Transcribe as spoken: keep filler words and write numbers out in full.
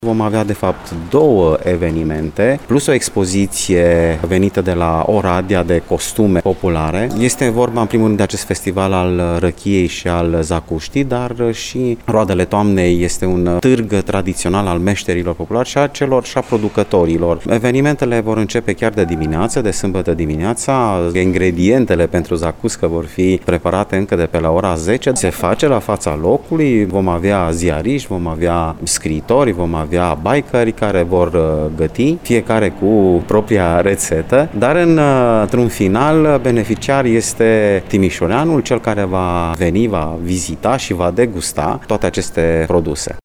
Vom avea, de fapt, două evenimente, plus o expoziție venită de la Oradea de costume populare. Este vorba, în primul rând, de acest festival al răchiei și al zacuștii, dar și Roadele Toamnei este un târg tradițional al meșterilor populari și a celor și a producătorilor. Evenimentele vor începe chiar de dimineață, de sâmbătă dimineața. Ingredientele pentru zacuscă vor fi preparate încă de pe la ora zece. Se face la fața locului, vom avea ziariști, vom avea scriitori, vom avea avea bikeri care vor găti, fiecare cu propria rețetă, dar în, într-un final beneficiar este timișoreanul, cel care va veni, va vizita și va degusta toate aceste produse.